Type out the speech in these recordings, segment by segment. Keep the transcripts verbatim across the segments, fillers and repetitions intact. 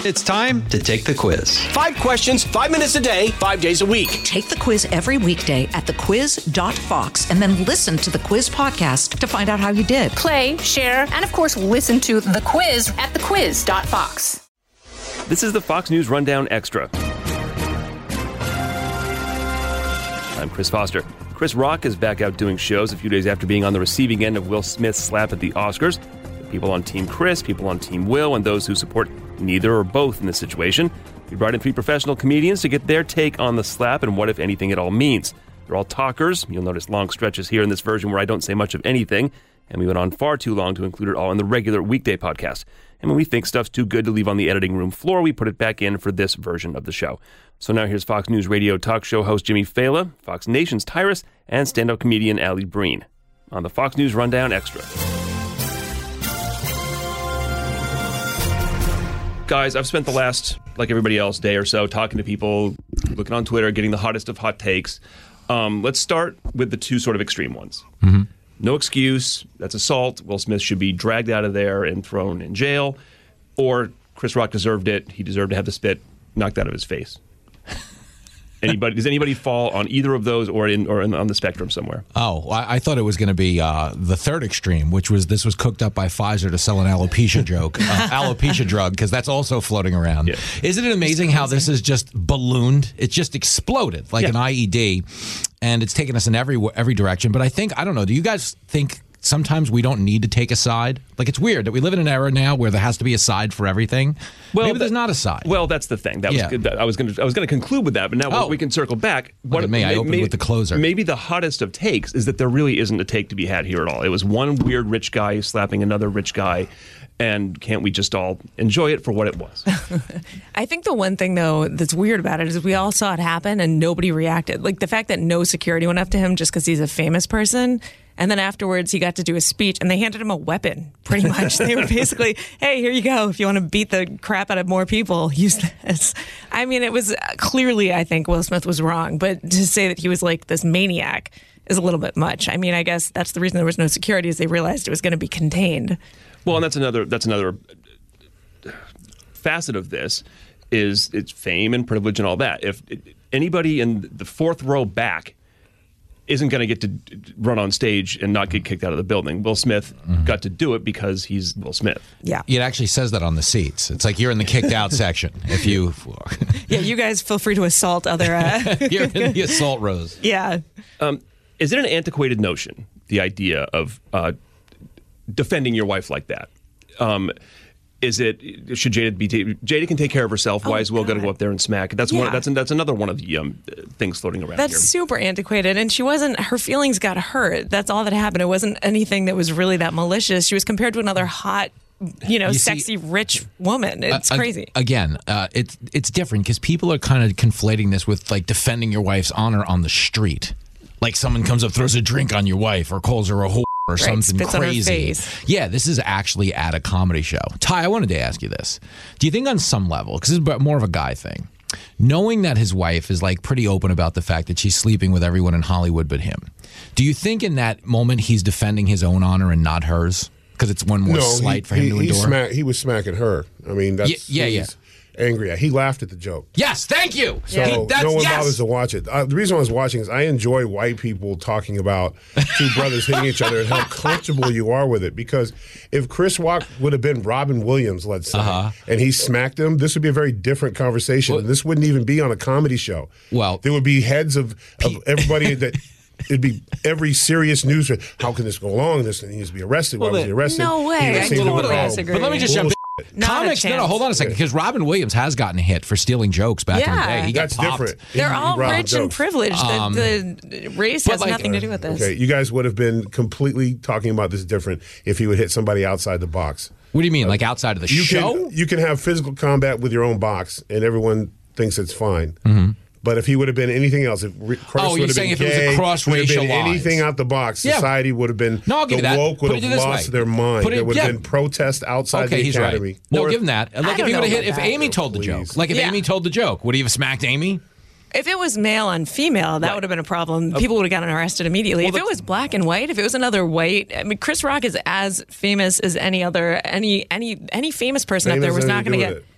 It's time to take the quiz. Five questions, five minutes a day, five days a week. Take the quiz every weekday at the quiz dot fox and then listen to the quiz podcast to find out how you did. Play, share, and of course, listen to the quiz at the quiz dot fox. This is the Fox News Rundown Extra. I'm Chris Foster. Chris Rock is back out doing shows a few days after being on the receiving end of Will Smith's slap at the Oscars. People on Team Chris, people on Team Will, and those who support neither or both in this situation. We brought in three professional comedians to get their take on the slap and what, if anything, it all means. They're all talkers. You'll notice long stretches here in this version where I don't say much of anything, and we went on far too long to include it all in the regular weekday podcast. And when we think stuff's too good to leave on the editing room floor, we put it back in for this version of the show. So now here's Fox News radio talk show host Jimmy Fallon, Fox Nation's Tyrus, and stand-up comedian Allie Breen on the Fox News Rundown Extra. Guys, I've spent the last, like everybody else, day or so talking to people, looking on Twitter, getting the hottest of hot takes. Um, let's start with the two sort of extreme ones. Mm-hmm. No excuse. That's assault. Will Smith should be dragged out of there and thrown in jail. Or Chris Rock deserved it. He deserved to have the spit knocked out of his face. Anybody? Does anybody fall on either of those, or in or in, on the spectrum somewhere? Oh, I, I thought it was going to be uh, the third extreme, which was this was cooked up by Pfizer to sell an alopecia joke, uh, alopecia drug, because that's also floating around. Yeah. Isn't it amazing how this is just ballooned? It just exploded like yeah. an I E D, and it's taken us in every every direction. But I think I don't know. Do you guys think sometimes we don't need to take a side? Like, it's weird that we live in an era now where there has to be a side for everything. Well, maybe there's that, not a side. Well, that's the thing. That was yeah. good. I was going to I was going to conclude with that, but now oh. we can circle back. Look what, at me, I opened maybe, with the closer. Maybe the hottest of takes is that there really isn't a take to be had here at all. It was one weird rich guy slapping another rich guy, and can't we just all enjoy it for what it was? I think the one thing, though, that's weird about it is we all saw it happen and nobody reacted. Like, the fact that no security went up to him just because he's a famous person. And then afterwards, he got to do a speech, and they handed him a weapon, pretty much. They were basically, hey, here you go. If you want to beat the crap out of more people, use this. I mean, it was clearly, I think, Will Smith was wrong. But to say that he was like this maniac is a little bit much. I mean, I guess that's the reason there was no security, is they realized it was going to be contained. Well, and that's another that's another facet of this, is it's fame and privilege and all that. If anybody in the fourth row back isn't going to get to run on stage and not get kicked out of the building. Will Smith mm-hmm. got to do it because he's Will Smith. Yeah. It actually says that on the seats. It's like you're in the kicked out section. If you, yeah, you guys feel free to assault other. Uh... you're in the assault rows. Yeah. Um, is it an antiquated notion, the idea of uh, defending your wife like that? Um, Is it should Jada be ta- Jada can take care of herself? Why oh, is Will going to go up there and smack? That's yeah. one. That's that's another one of the um, things floating around. That's here. super antiquated, and she wasn't. Her feelings got hurt. That's all that happened. It wasn't anything that was really that malicious. She was compared to another hot, you know, you sexy, see, rich woman. It's uh, crazy. Again, uh, it's it's different because people are kind of conflating this with like defending your wife's honor on the street. Like someone comes up, throws a drink on your wife, or calls her a whore. Or right, something crazy. Yeah, this is actually at a comedy show. Ty, I wanted to ask you this. Do you think on some level, because this is more of a guy thing, knowing that his wife is like pretty open about the fact that she's sleeping with everyone in Hollywood but him, do you think in that moment he's defending his own honor and not hers? Because it's one more no, slight he, for him he, to he endure? Smack, he was smacking her. I mean, that's yeah, yeah. yeah. angry at. He laughed at the joke. Yes, thank you. So he, that's, no one yes. bothers to watch it. Uh, the reason I was watching is I enjoy white people talking about two brothers hitting each other and how comfortable you are with it. Because if Chris Rock would have been Robin Williams, let's say, uh-huh. and he smacked him, this would be a very different conversation. Well, this wouldn't even be on a comedy show. Well, there would be heads of, of everybody that. It'd be every serious news. How can this go along? This needs to be arrested. Why well, was he arrested? No way. I totally disagree. But let me just jump in. Not Comics, no, no, hold on a second, because Robin Williams has gotten hit for stealing jokes back yeah. in the day. He got That's popped. different. They're he, all he rich and jokes. privileged. Um, the, the race has like, nothing to do with this. Okay, you guys would have been completely talking about this different if he would hit somebody outside the box. What do you mean, uh, like outside of the you show? Can, you can have physical combat with your own box, and everyone thinks it's fine. Mm-hmm. But if he would have been anything else, if Chris oh, would have saying been if gay, it was across would have racial been lines. anything out the box, yeah. society would have been, no, I'll give the you that. woke would Put have it lost way. their mind. It, there would yeah. have been protest outside okay, the he's academy. Right. No, or give him that. Like if you would have hit, if that. Amy told the Please. joke, like if yeah. Amy told the joke, would he have smacked Amy? If it was male on female, that right. would have been a problem. People would have gotten arrested immediately. Well, if it was black and white, if it was another white, I mean, Chris Rock is as famous as any other, any any any famous person Maybe up there was not going to get. get.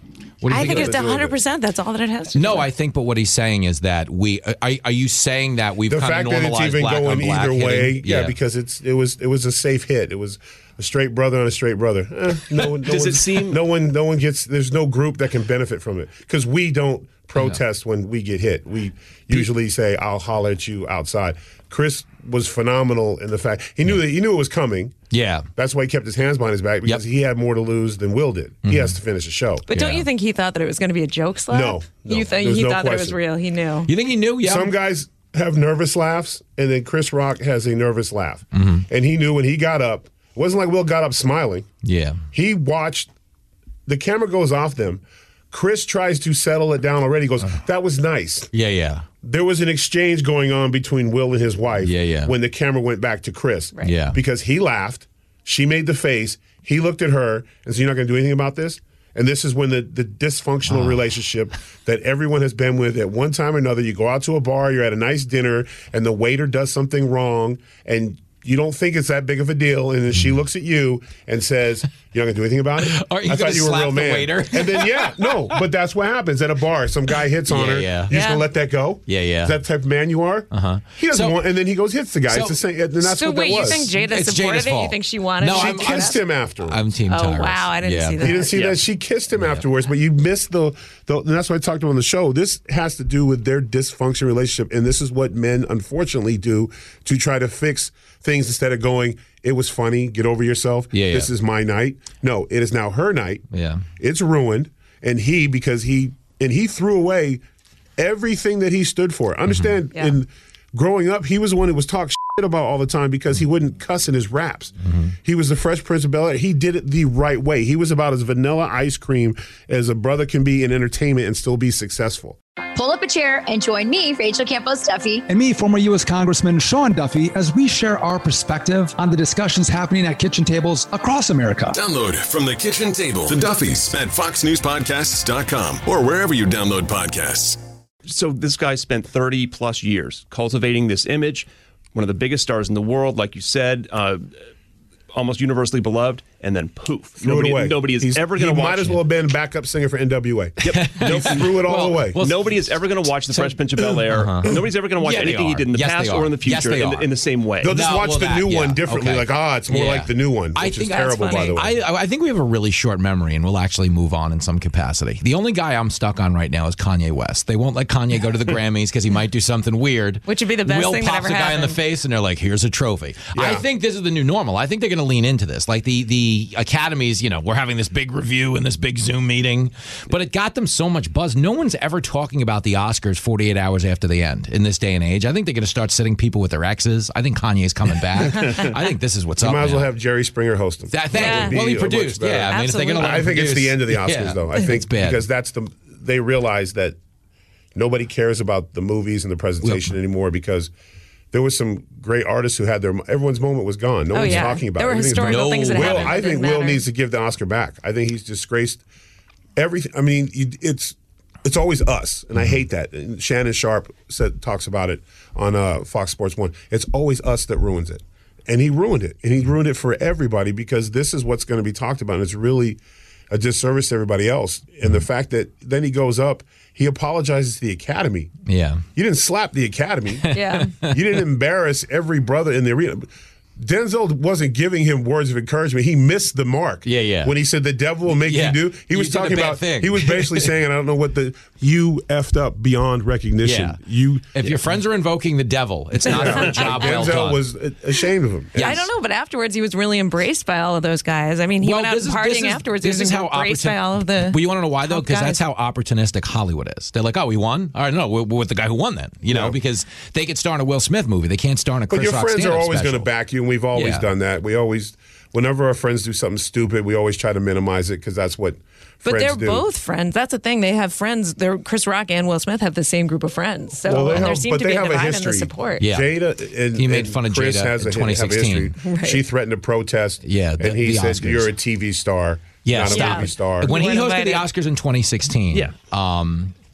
What do you I think, think it's one hundred percent. That's all that it has to No, do. I think, but what he's saying is that we are. Are you saying that we've the kind fact of that normalized it's even black going on black either way, hitting? yeah, Yeah, because it's it was it was a safe hit. It was a straight brother on a straight brother. Eh, no one, no Does it one- seem- no one no one gets? There's no group that can benefit from it because we don't protest when we get hit. We usually say, "I'll holler at you outside." Chris was phenomenal in the fact he knew that he knew it was coming. yeah. That's why he kept his hands behind his back because Yep. he had more to lose than Will did. He has to finish the show. But don't Yeah. you think he thought that it was going to be a joke slap? No, no, You think there's he no thought that it was question. real? He knew. You think he knew? Yeah. Some guys have nervous laughs, and then Chris Rock has a nervous laugh. Mm-hmm. And he knew when he got up, it wasn't like Will got up smiling. yeah. He watched, the camera goes off them. Chris tries to settle it down already. He goes, that was nice. Yeah. Yeah. There was an exchange going on between Will and his wife Yeah, yeah. when the camera went back to Chris. Right. Yeah. Because he laughed, she made the face, he looked at her and said, "You're not going to do anything about this?" And this is when the, the dysfunctional relationship that everyone has been with at one time or another, you go out to a bar, you're at a nice dinner, and the waiter does something wrong, and you don't think it's that big of a deal, and then she looks at you and says, "You're not gonna do anything about it?" Are you I gonna thought you were a slap real the man. waiter? And then yeah, no, but that's what happens at a bar. Some guy hits on Yeah, her. yeah. You're just Yeah. gonna let that go? Yeah, yeah. Is that the type of man you are? Uh-huh. He doesn't So- want, and then he goes hits the guy. So- it's the same. And that's So what wait, that you was. think Jada It's supported Jada's it? You fault. think she wanted No, it? she I'm- kissed him after. I'm Team Oh, Tyrus. wow, I didn't yeah. see that. You didn't see Yeah. that? She kissed him afterwards, but you missed the, the. And that's what I talked about on the show. This has to do with their dysfunction relationship, and this is what men unfortunately do to try to fix things instead of going, "It was funny. Get over yourself. Yeah, yeah. This is my night." No, it is now her night. Yeah. It's ruined, and he because he and he threw away everything that he stood for. Understand? Yeah. In growing up, he was the one who was talked shit about all the time because he wouldn't cuss in his raps. He was the Fresh Prince of Bel-Air. He did it the right way. He was about as vanilla ice cream as a brother can be in entertainment and still be successful. Pull up a chair and join me, Rachel Campos Duffy. And me, former U S Congressman Sean Duffy, as we share our perspective on the discussions happening at kitchen tables across America. Download From the Kitchen Table, The Duffys at fox news podcasts dot com or wherever you download podcasts. So this guy spent thirty plus years cultivating this image, one of the biggest stars in the world, like you said, uh, almost universally beloved, and then poof. Threw nobody, it away. nobody is He's- ever going to He watch might as well have been backup singer for N W A. Yep. He threw it all Well, away. well, Nobody is ever going to watch The Fresh Prince of Bel-Air. Nobody's ever going to watch Yeah, they anything he are. did in the Yes, past they or in the are. Yes, future they in, the, are. in the same way. They'll just No, watch well, the that- new yeah, one differently. okay. Like, ah, it's more Yeah. like the new one, I which is think that's terrible, by funny. the way. I, I think we have a really short memory, and we'll actually move on in some capacity. The only guy I'm stuck on right now is Kanye West. They won't let Kanye go to the Grammys because he might do something weird. Which would be the best Will thing that pops ever a guy in the happened. face, and they're like, "Here's a trophy." I Yeah. think this is the new normal. I think they're going to lean into this. Like the the academies, you know, we're having this big review and this big Zoom meeting, but it got them so much buzz. No one's ever talking about the Oscars forty-eight hours after they end in this day and age. I think they're going to start sitting people with their exes. I think Kanye's coming back. I think this is what's You up. might as well now. have Jerry Springer host them. That, thank Yeah. you. Well, he Be a much produced. better. Yeah, I mean, if they're going to, I think it's the end of the Oscars, yeah, though. I think it's bad. because that's the they realize that nobody cares about the movies and the presentation anymore because there was some great artists who had their everyone's moment was gone. No Oh, one's yeah. talking about There were it. Everything's historical gone. things that Will, happened. I It think didn't Will matter. needs to give the Oscar back. I think he's disgraced everything. I mean, you- it's it's always us, and I hate that. And Shannon Sharp said talks about it on uh, Fox Sports One. It's always us that ruins it, and he ruined it, and he ruined it for everybody because this is what's going to be talked about, and it's really a disservice to everybody else. And the fact that then he goes up, he apologizes to the Academy. Yeah. You didn't slap the Academy. Yeah. You didn't embarrass every brother in the arena. Denzel wasn't giving him words of encouragement. He missed the mark. Yeah, yeah. When he said the devil will make Yeah. you do, he You was did a talking bad about. thing. He was basically saying, and I don't know what the you effed up beyond recognition. Yeah. You. If your friends are invoking the devil, it's not for a job well Denzel done. was ashamed of him. Yes. I don't know, but afterwards he was really embraced by all of those guys. I mean, he Well, went out this is- partying this is- afterwards. This he is was how embraced opportun- by all of the. Well, you want to know why though? top Because that's guys. how opportunistic Hollywood is. They're like, "Oh, we won. All right, no, we're, we're with the guy who won then." You know, Yeah. because they could star in a Will Smith movie, they can't star in a But Chris your Rock friends are stand-up always going to special. back you, and we've always Yeah. done that. We always, whenever our friends do something stupid, we always try to minimize it because that's what. But friends they're do. both friends. That's the thing. They have friends. They're Chris Rock and Will Smith have the same group of friends. So Well, they and there have- seems but to they be a have a divide in history. the support. Yeah. Jada and He made and fun of Chris Jada has in a, twenty have a sixteen. history. Right. She threatened to protest. Yeah, the- and he the said, Oscars. "You're a T V star, Yeah, not a stop. movie star." When he You hosted weren't the invited. Oscars in twenty sixteen, Yeah. um,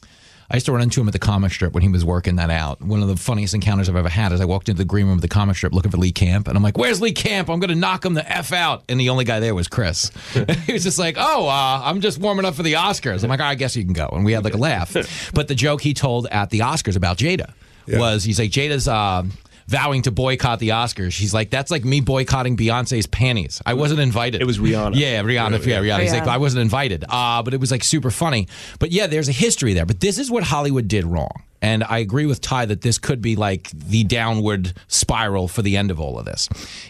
I used to run into him at the comic strip when he was working that out. One of the funniest encounters I've ever had is I walked into the green room of the comic strip looking for Lee Camp, and I'm like, "Where's Lee Camp? I'm going to knock him the F out." And the only guy there was Chris. He was just like, "Oh, uh, I'm just warming up for the Oscars." I'm like, oh, "I guess you can go." And we had like a laugh. But the joke he told at the Oscars about Jada yeah. was, he's like, Jada's uh, vowing to boycott the Oscars. She's like, that's like me boycotting Beyonce's panties. I wasn't invited. It was Rihanna. Yeah, Rihanna. Yeah, yeah, Rihanna. He's like, I wasn't invited. Uh, but it was like super funny. But yeah, there's a history there. But this is what Hollywood did wrong. And I agree with Ty that this could be like the downward spiral for the end of all of this.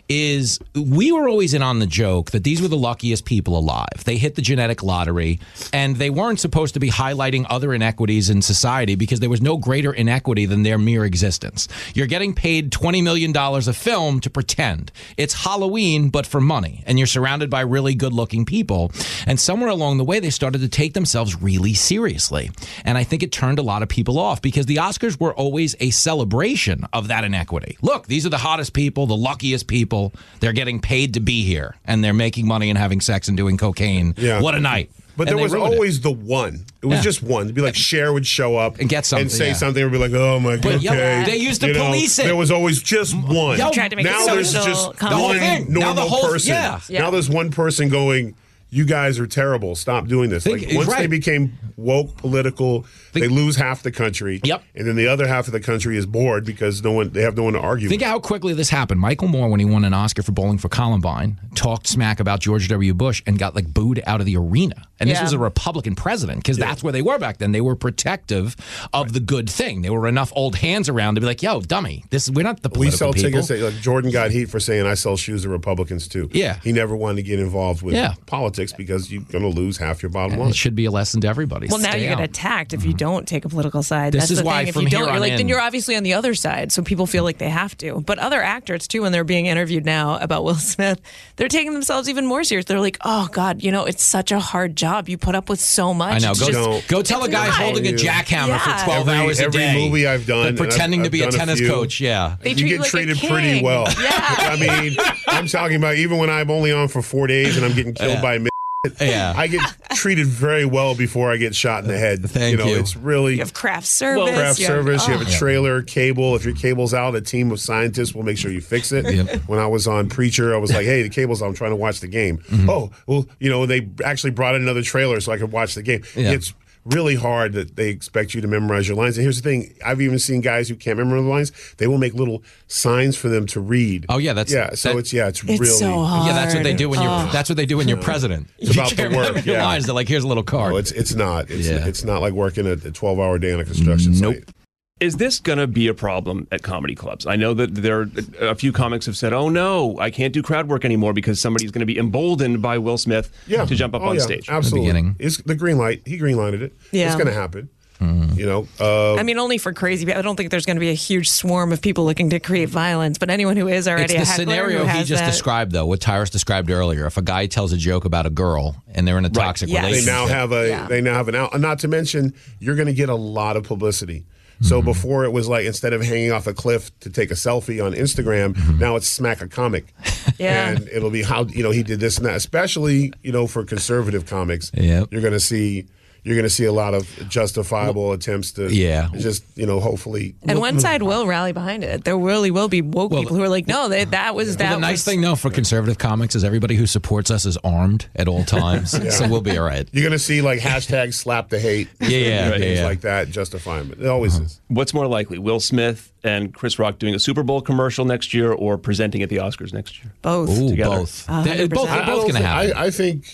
Is we were always in on the joke that these were the luckiest people alive. They hit the genetic lottery, and they weren't supposed to be highlighting other inequities in society because there was no greater inequity than their mere existence. You're getting paid twenty million dollars a film to pretend. It's Halloween, but for money, and you're surrounded by really good-looking people. And somewhere along the way, they started to take themselves really seriously. And I think it turned a lot of people off because the Oscars were always a celebration of that inequity. Look, these are the hottest people, the luckiest people. They're getting paid to be here, and they're making money and having sex and doing cocaine. Yeah. What a night. But and there was always it. the one. It was yeah. just one. It'd be like Cher would show up and get something and say yeah. something and be like, "Oh my god." But okay. yo, they used to you police know, it. There was always just one. Yo, tried to make now it there's social just the one thing. normal now the whole, person. Yeah. Yeah. Now there's one person going, "You guys are terrible. Stop doing this." Think, like once right. they became woke, political, Think, they lose half the country. Yep. And then the other half of the country is bored because no one they have no one to argue Think with. how quickly this happened. Michael Moore, when he won an Oscar for Bowling for Columbine, talked smack about George W. Bush and got like booed out of the arena. And this yeah. was a Republican president because yeah. that's where they were back then. They were protective of right. the good thing. There were enough old hands around to be like, "Yo, dummy, this we're not the political we sell people." tickets. That, like Jordan got heat for saying I sell shoes to Republicans too. Yeah. He never wanted to get involved with yeah. politics because you're going to lose half your bottom and line. It should be a lesson to everybody. Well, now Stay you get out. attacked if you don't take a political side. This That's is the why thing. If from you don't, here you're on like, in- then you're obviously on the other side, so people feel like they have to. But other actors too, when they're being interviewed now about Will Smith, they're taking themselves even more serious. They're like, "Oh God, you know, it's such a hard job. You put up with so much." I know. It's Go, just, go tell a guy not. holding a jackhammer Yeah. for twelve every, hours a every day. movie I've done, Like pretending I've, to be I've a tennis a few, coach. Yeah. They you treat get you like a treated king. pretty well. Yeah. I mean, I'm talking about even when I'm only on for four days and I'm getting killed Yeah. by a Yeah. I get treated very well before I get shot in the head. Thank you know, you. It's really You have craft service. craft you service. Have, You have a trailer, cable. If your cable's out, a team of scientists will make sure you fix it. Yep. When I was on Preacher, I was like, "Hey, the cable's out. I'm trying to watch the game." Mm-hmm. Oh, well, you know, they actually brought in another trailer so I could watch the game. Yeah. It's really hard that they expect you to memorize your lines. And here's the thing: I've even seen guys who can't memorize the lines. They will make little signs for them to read. Oh yeah, that's yeah. So that, it's yeah, it's, It's really so hard. Yeah, that's what they do when you're. Oh. That's what they do when you're president. It's about the work. Your Yeah. lines. They're like, "Here's a little card." No, it's it's not. It's Yeah. it's not like working a twelve hour day on a construction Nope. site. Is this going to be a problem at comedy clubs? I know that there are a few comics have said, "Oh no, I can't do crowd work anymore because somebody's going to be emboldened by Will Smith Yeah. to jump up oh, on yeah. stage." Absolutely. The beginning. It's the green light. He green lighted it. Yeah. It's going to happen. You know, uh, I mean, only for crazy people. I don't think there's going to be a huge swarm of people looking to create violence, but anyone who is already It's a the heckler scenario who he has just that, described, though, what Tyrus described earlier. If a guy tells a joke about a girl and they're in a toxic Yes. they relationship, now have a Yeah. they now have an out. Not to mention, you're going to get a lot of publicity. So Mm-hmm. before it was like instead of hanging off a cliff to take a selfie on Instagram, Mm-hmm. now it's smack a comic. Yeah. And it'll be how you know he did this and that. Especially you know for conservative comics, Yep. you're going to see. You're going to see a lot of justifiable attempts to Yeah. just, you know, hopefully. And one side will rally behind it. There really will be woke Well, people who are like, no, they, that was that. Well, the nice was, thing, though, for conservative comics is everybody who supports us is armed at all times, so we'll be all right. You're going to see like hashtag slap the hate. Yeah, yeah, things yeah, yeah. like that, justifying it. It always Uh-huh. is. What's more likely, Will Smith and Chris Rock doing a Super Bowl commercial next year or presenting at the Oscars next year? both. Ooh, Together. both. A They're hundred both, percent. they're both going to I, happen. I, I think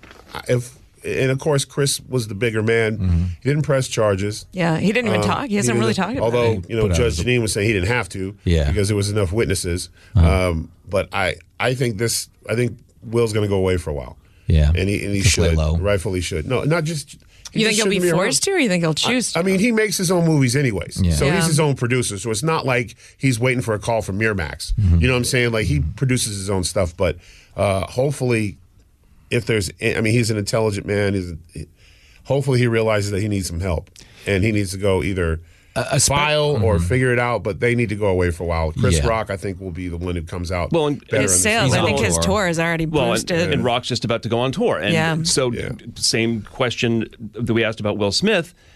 if, and of course, Chris was the bigger man. Mm-hmm. He didn't press charges. Yeah, he didn't even Um, talk. He hasn't really didn't- talked about Although, it. you know, Put out Judge the- Janine was saying he didn't have to Yeah. because there was enough witnesses. Uh-huh. Um, but I, I think this, I think Will's going to go away for a while. Yeah. And he, and he Just lay should. low. Rightfully should. No, not just. he You just think he'll be shouldn't forced to, around. or you think he'll choose to? I mean, he makes his own movies anyways. Yeah. So Yeah. he's his own producer. So it's not like he's waiting for a call from Miramax. Mm-hmm. You know what I'm saying? Like he produces his own stuff. But uh, hopefully, if there's, I mean, he's an intelligent man. He's, hopefully, he realizes that he needs some help. And he needs to go either a spe- file or figure it out. But they need to go away for a while. Chris Yeah. Rock, I think, will be the one who comes out Well, and- better. his in this sales, I He's think on his tour. tour is already Well, and, boosted. and Rock's just about to go on tour. And Yeah. so, Yeah. same question that we asked about Will Smith.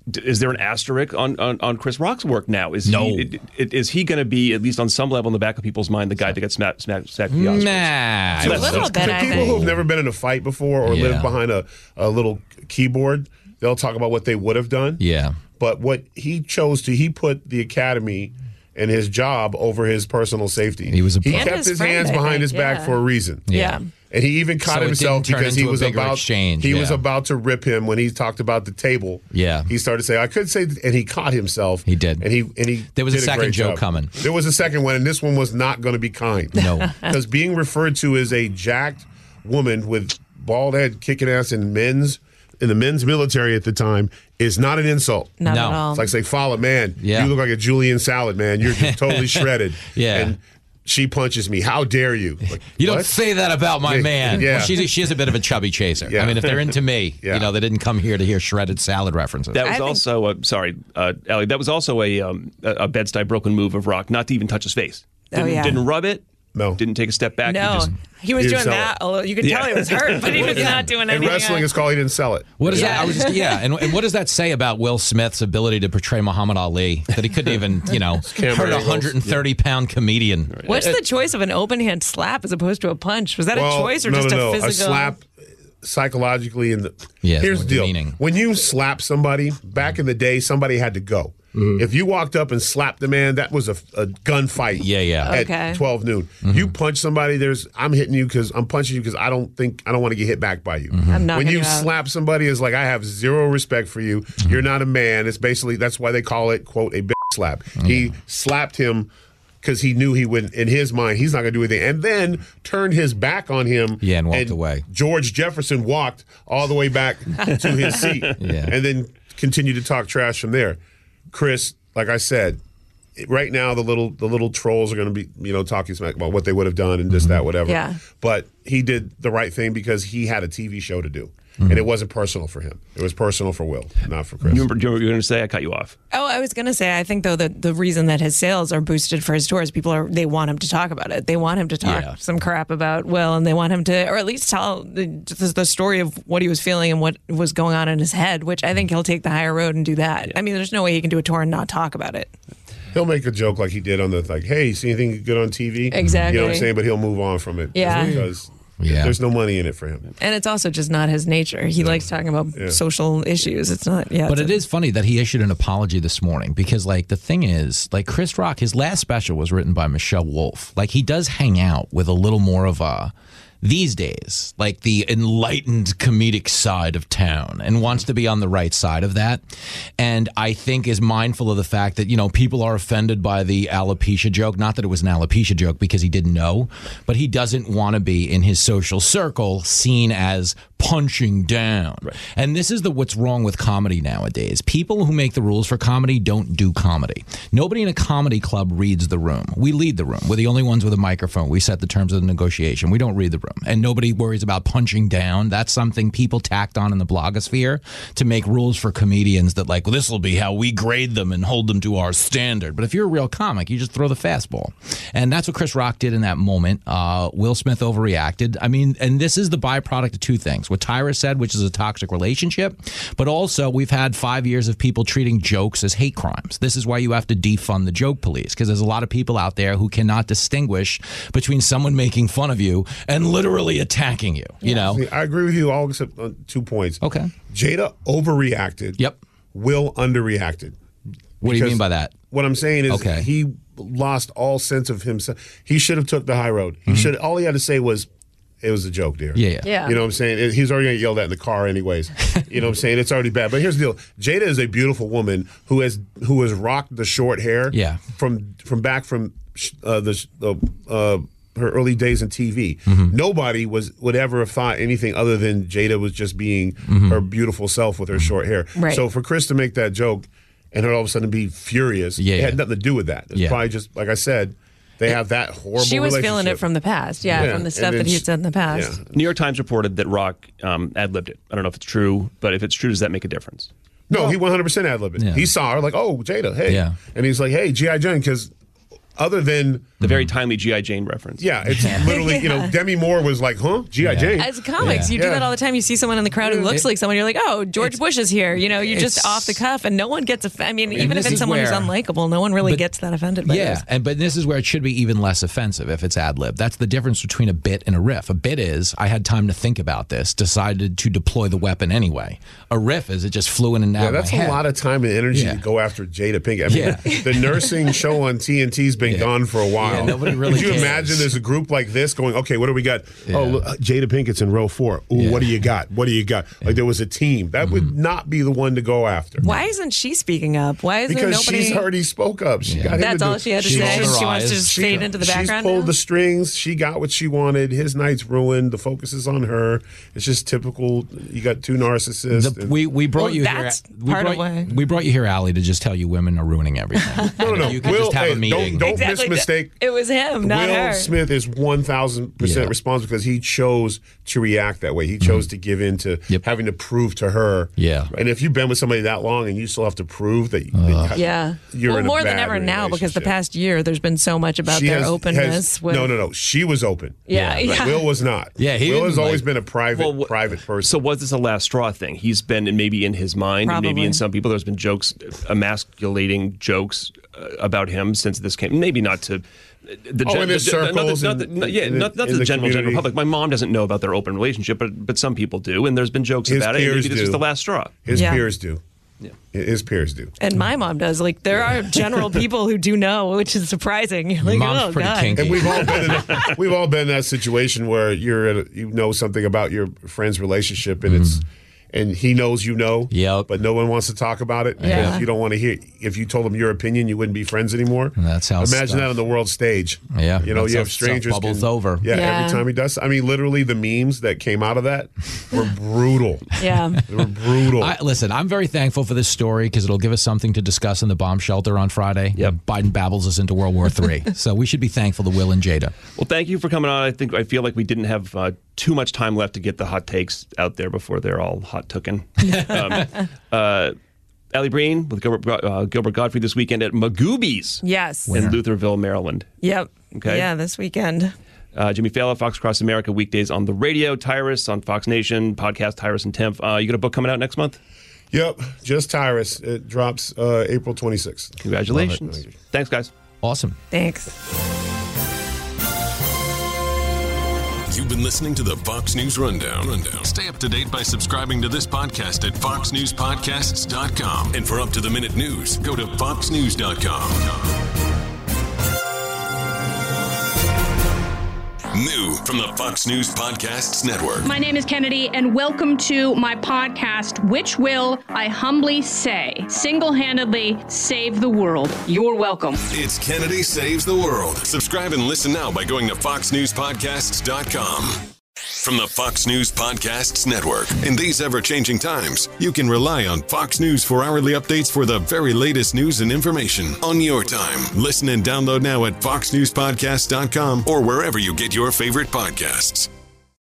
is there an asterisk on, on, on Chris Rock's work now? Is no. He, it, is he going to be, at least on some level in the back of people's mind, the guy that gets smacked smack, sacked the Oscars? Nah. So a little bit, I People think. who have never been in a fight before or Yeah. lived behind a, a little keyboard, they'll talk about what they would have done. Yeah. But what he chose to, he put the Academy and his job over his personal safety. He was a he And kept his his, friend, hands I behind think, his back yeah. for a reason. Yeah. And he even caught So it himself didn't turn because he into a was bigger about exchange, he was yeah. about to rip him when he talked about the table. Yeah. He started to say, I could say, and he caught himself. He did. And he and he There was a did second great joke job. coming. There was a second one, and this one was not going to be kind. No. Because being referred to as a jacked woman with bald head kicking ass in men's in the men's military at the time is not an insult. Not No. at all. It's like say, Fowler, man, Yeah. you look like a Julian salad, man. You're just totally shredded. Yeah. And she punches me. How dare you? Like, You don't what? say that about my Yeah. man. Yeah. Well, she's, she is a bit of a chubby chaser. Yeah. I mean, if they're into me, Yeah. you know, they didn't come here to hear shredded salad references. That was I think- also, a, sorry, uh, Ellie, that was also a, um, a a Bed-Stuy broken move of Rock, not to even touch his face. Oh, Didn't, yeah. didn't rub it. No. Didn't take a step back. He No, just- he was he doing didn't sell that. it. Although you could Yeah. tell he was hurt, but he was not doing In anything. wrestling, else. it's called he didn't sell it. What is Yeah. that? I was just, yeah, and, and what does that say about Will Smith's ability to portray Muhammad Ali? That he couldn't even, you know, camera hurt a angles. one hundred thirty pound comedian. What's the choice of an open hand slap as opposed to a punch? Was that Well, a choice or no, just no, no. a physical? A slap psychologically in the Yeah, it's here's more the deal. demeaning. When you slap somebody, back in the day, somebody had to go. Mm-hmm. If you walked up and slapped the man, that was a, a gunfight. Yeah, yeah. At Okay. twelve noon, Mm-hmm. you punch somebody. There's I'm hitting you because I'm punching you because I don't think I don't want to get hit back by you. Mm-hmm. I'm knocking When you you out. slap somebody, it's like I have zero respect for you. Mm-hmm. You're not a man. It's basically that's why they call it quote a bitch slap. He slapped him because he knew he would, in his mind, he's not going to do anything. And then turned his back on him. Yeah, and walked away. George Jefferson walked all the way back to his seat. Yeah. And then continued to talk trash from there. Chris, like I said, right now the little the little trolls are going to be, you know, talking smack about what they would have done and this, that, whatever. Yeah. But he did the right thing because he had a T V show to do. And it wasn't personal for him. It was personal for Will, not for Chris. You remember, you were going to say? I cut you off. Oh, I was going to say, I think, though, that the reason that his sales are boosted for his tours, people are, they want him to talk about it. They want him to talk Yeah. some crap about Will, and they want him to, or at least tell the, the story of what he was feeling and what was going on in his head, which I think he'll take the higher road and do that. I mean, there's no way he can do a tour and not talk about it. He'll make a joke like he did on the, like, hey, see anything good on T V? Exactly. You know what I'm saying? But he'll move on from it. Yeah. Because Yeah. there's no money in it for him. And it's also just not his nature. He likes talking about Yeah. social issues. It's not, yeah. But it's it a- is funny that he issued an apology this morning because, like, the thing is, like, Chris Rock, his last special was written by Michelle Wolf. Like, he does hang out with a little more of a, these days, like the enlightened comedic side of town and wants to be on the right side of that. And I think is mindful of the fact that, you know, people are offended by the alopecia joke. Not that it was an alopecia joke because he didn't know, but he doesn't want to be in his social circle seen as punching down. Right. And this is the what's wrong with comedy nowadays. People who make the rules for comedy don't do comedy. Nobody in a comedy club reads the room. We lead the room. We're the only ones with a microphone. We set the terms of the negotiation. We don't read the room. And nobody worries about punching down. That's something people tacked on in the blogosphere to make rules for comedians that, like, well, this will be how we grade them and hold them to our standard. But if you're a real comic, you just throw the fastball. And that's what Chris Rock did in that moment. Uh, Will Smith overreacted. I mean, and this is the byproduct of two things. What Tyra said, which is a toxic relationship, but also we've had five years of people treating jokes as hate crimes. This is why you have to defund the joke police, because there's a lot of people out there who cannot distinguish between someone making fun of you and literally attacking you, you know? See, I agree with you all except on two points. Okay. Jada overreacted. Yep. Will underreacted. What do you Because mean by that? What I'm saying is Okay. he lost all sense of himself. He should have took the high road. He should. All he had to say was, "It was a joke, dear." Yeah, yeah. Yeah. You know what I'm saying? He's already going to yell that in the car anyways. You know what I'm saying? It's already bad. But here's the deal. Jada is a beautiful woman who has who has rocked the short hair Yeah. from from back from uh, the uh, uh, her early days in T V. Mm-hmm. Nobody was would ever have thought anything other than Jada was just being Mm-hmm. her beautiful self with her short hair. Right. So for Chris to make that joke and her all of a sudden be furious, Yeah, it had yeah. nothing to do with that. It's Yeah. probably just, like I said, they have that horrible she was feeling it relationship. from the past. Yeah, Yeah, from the and stuff then that he she- had said in the past. Yeah. New York Times reported that Rock um, ad-libbed it. I don't know if it's true, but if it's true, does that make a difference? No, he one hundred percent ad-libbed it. Yeah. He saw her like, oh, Jada, hey. Yeah. And he's like, hey, G I. Jane, because other than the very timely G I. Jane reference. Yeah, it's literally, you know, Demi Moore was like, huh? G I. Yeah. Jane. As comics, Yeah. you do Yeah. that all the time. You see someone in the crowd who looks It- like someone, you're like, oh, George Bush is here. You know, you just it's- off the cuff, and no one gets offended. I mean, even if this it's is someone who's where- unlikable, no one really but- gets that offended by Yeah, this. and but this is where it should be even less offensive if it's ad lib. That's the difference between a bit and a riff. A bit is I had time to think about this, decided to deploy the weapon anyway. A riff is it just flew in and out. Yeah, of that's my a head. lot of time and energy Yeah. to go after Jada Pinkett. I mean, Yeah. the nursing show on T N T's been Yeah. gone for a while. Yeah, nobody really Could you cares. imagine there's a group like this going, okay, what do we got? Yeah. Oh, look, Jada Pinkett's in row four. Ooh, Yeah. what do you got? What do you got? Like there was a team. That Mm-hmm. would not be the one to go after. Why isn't she speaking up? Why is there Because nobody? she's already spoke up. She Yeah. got him That's to all do- she had to She say. rolled her She wants to eyes. just She- fade into the background. She's pulled now? the strings. She got what she wanted. His night's ruined. The focus is on her. It's just typical. You got two narcissists. The, and- we we brought Well, you that's here. We part brought, of why. we brought you here, Allie, to just tell you women are ruining everything. no, no, no. You can Will, just have hey, a meeting. Don't, don't Exactly. mismistake. It was him, not Will her. Smith is one thousand percent Yeah. responsible because he chose to react that way. He chose to give in to Yep. having to prove to her. Yeah. And if you've been with somebody that long and you still have to prove that, that Yeah. you're well, in a more than bad ever now because the relationship. past year there's been so much about She their has- openness. has- with, no, no, no. She was open. Yeah, Yeah, yeah. Will was not. Yeah, he Will has didn't, always like- been a private, Well, wh- private person. So was this a last straw thing? He's been, and maybe in his mind, and maybe Probably. in some people, there's been jokes, emasculating jokes uh, about him since this came. Maybe not to the Oh, in his the- not the- circles not the- and- not- yeah, in the- not, not in to the the general general community. public. My mom doesn't know about their open relationship, but but some people do, and there's been jokes His about it. And peers maybe this is do. the last straw. His Yeah. peers do. Yeah. His peers do. And my mom does. Like there are general people who do know, which is surprising. You're like, Mom's oh pretty god. kinky. And we've all been in, we've all been in that situation where you're at a, you know something about your friend's relationship and it's and he knows you know, Yep. but no one wants to talk about it. Yeah. If you don't want to hear, if you told him your opinion, you wouldn't be friends anymore. And that's how Imagine stuff- that on the world stage. Yeah, you know, that's you how have strangers. stuff bubbles can- over. Yeah, Yeah. every time he does. I mean, literally, the memes that came out of that were brutal. Yeah. They were brutal. I, listen, I'm very thankful for this story because it'll give us something to discuss in the bomb shelter on Friday. Yep. Biden babbles us into World War Three. So we should be thankful to Will and Jada. Well, thank you for coming on. I think I feel like we didn't have uh, too much time left to get the hot takes out there before they're all hot tooken. um, uh, Allie Breen with Gilbert, uh, Gilbert Godfrey this weekend at Magoobies Yes. in Lutherville, Maryland. Yep. Okay. Yeah, this weekend. Uh, Jimmy Fallon, Fox Cross America, weekdays on the radio. Tyrus on Fox Nation, podcast Tyrus and Temph. Uh, you got a book coming out next month? Yep, just Tyrus. It drops uh, April twenty-sixth. Congratulations. Thanks, guys. Awesome. Thanks. You've been listening to the Fox News Rundown. Rundown. Stay up to date by subscribing to this podcast at fox news podcasts dot com. And for up-to-the-minute news, go to fox news dot com. New from the Fox News Podcasts Network. My name is Kennedy, and welcome to my podcast, which will, I humbly say, single-handedly save the world. You're welcome. It's Kennedy Saves the World. Subscribe and listen now by going to fox news podcasts dot com. From the Fox News Podcasts Network. In these ever-changing times, you can rely on Fox News for hourly updates for the very latest news and information on your time. Listen and download now at fox news podcasts dot com or wherever you get your favorite podcasts.